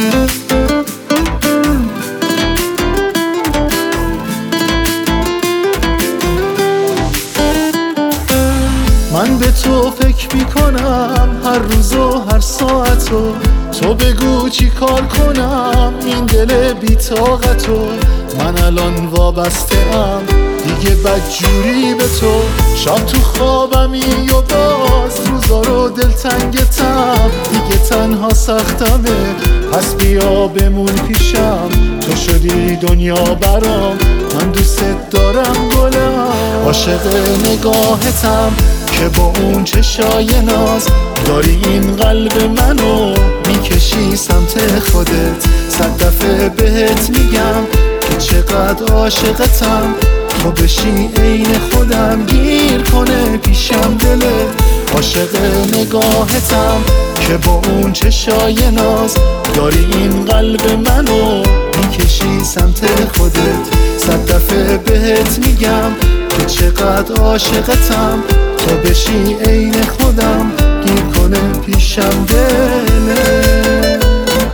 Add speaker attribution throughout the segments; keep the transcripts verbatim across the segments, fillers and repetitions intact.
Speaker 1: من به تو فکر میکنم هر روز و هر ساعت و تو بگو چی کار کنم این دل بی‌طاقتو. من الان وابسته ام دیگه بدجوری به تو، شب تو خوابمی و باز روزا رو دلتنگتم، دیگه تنها سختمه پس بیا بمون پیشم. تو شدی دنیا برام، من دوست دارم گلم، عاشق نگاهتم که با اون چشای ناز داری این قلب منو میکشی سمت خودت. صد دفعه بهت میگم که چقدر عاشقتم، تو بشی عین خودم گیر کنه پیشم دلت. عاشق نگاهتم که با اون چشای ناز داری این قلب منو میکشی سمت خودت. صد دفعه بهت میگم که چقدر عاشقتم، تو بشی عین خودم گیر کنه پیشم دلت.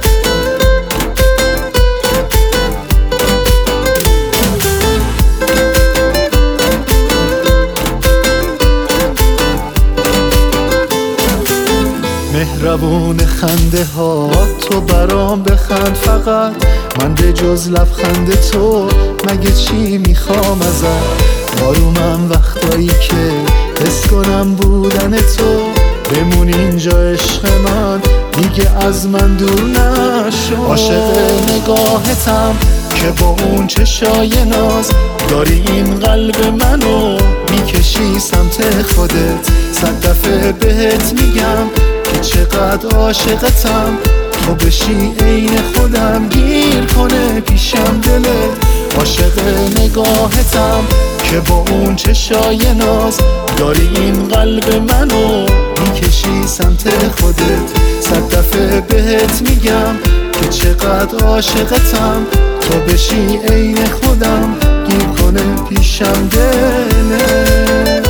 Speaker 1: مهربون خنده ها تو برام بخند فقط، من به جز لبخند تو مگه چی میخوام ازت. آرومم وقتایی که حس کنم بودن تو، بمون اینجا عشق من دیگه از من دور نشو. عاشق نگاهتم که با اون چشای ناز داری این قلب منو میکشی سمت خودت. صد دفعه بهت میگم که چقدر عاشقتم، تو بشی عین خودم گیر کنه پیشم دلت. عاشق نگاهتم که با اون چشای ناز داری این قلب منو میکشی سمت خودت. صد دفعه بهت میگم که چقدر عاشقتم، تو بشی عین خودم گیر کنه پیشم دلت.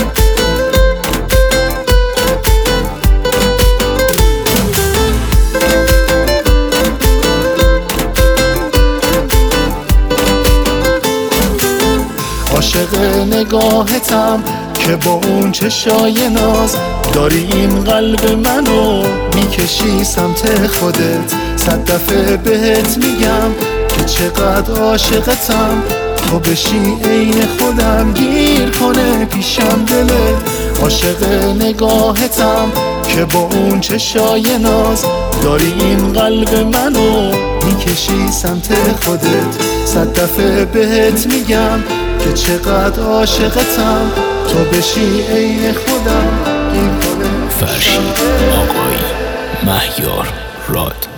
Speaker 1: عاشق نگاهتم که با اون چشای ناز داری این قلب منو میکشی سمت خودت. صد دفعه بهت میگم که چقدر عاشقتم، تو بشی عین خودم گیر کنه پیشم دلت. عاشق نگاهتم که با اون چشای ناز داری این قلب منو میکشی سمت خودت. صد دفعه بهت میگم که چقدر عاشقتم، تو بشی عین خودم گیر کنه.
Speaker 2: فرشید آقایی، مهیار راد.